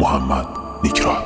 محمد نیکراد.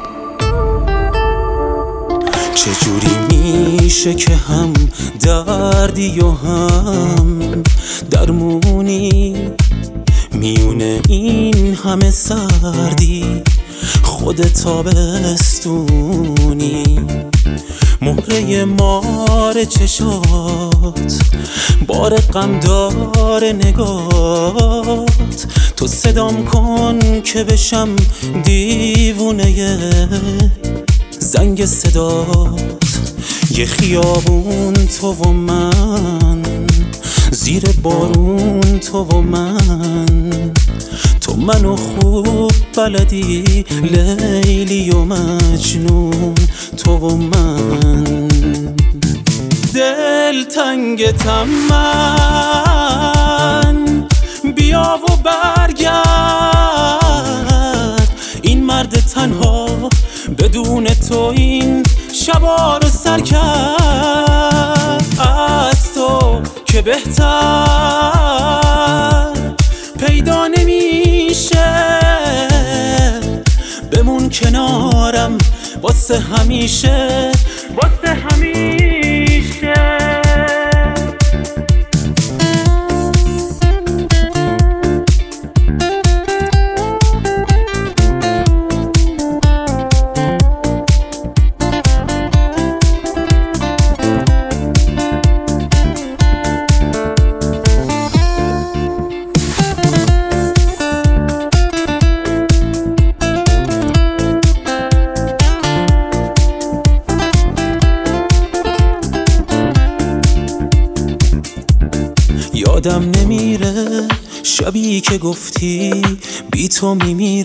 چجوری میشه که هم دردی و هم درمونی، میونه این همه سردی خودت تابستونی، مهره مار چشات، بار غم داره نگات، تو صدام کن که بشم دیوونه زنگ صدات، یه خیابون تو و من، زیر بارون تو و من، تو منو خوب بلدی، لیلی و مجنون تو و من. دل تنگتم من، بیا و برگرد، این مرد تنها بدون تو این شبا رو سر کرد. از تو که بهتر پیدا نمیشه، بمون کنارم واسه همیشه، واسه همیشه. یادم نمیره شبی که گفتی بی تو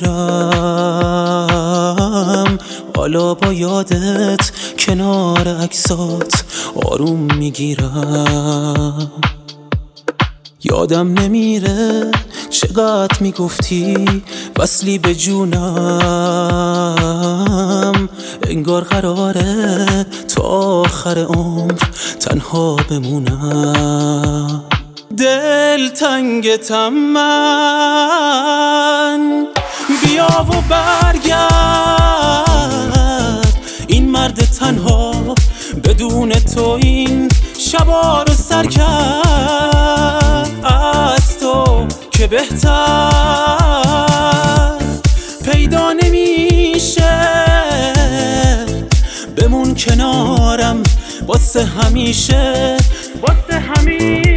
میمیرم، حالا با یادت کنار عکسات آروم میگیرم. یادم نمیره چقدر میگفتی وصلی به جونم، انگار قراره تا آخر عمر تنها بمونم. دل تنگتم من، بیا و برگرد، این مرد تنها بدون تو این شبا رو سر کرد. از تو که بهتر پیدا نمیشه، بمون کنارم واسه همیشه، واسه همیشه.